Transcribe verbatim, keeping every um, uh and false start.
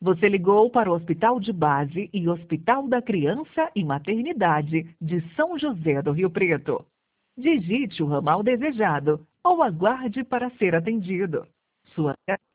Você ligou para o Hospital de Base e Hospital da Criança e Maternidade de São José do Rio Preto. Digite o ramal desejado ou aguarde para ser atendido. Sua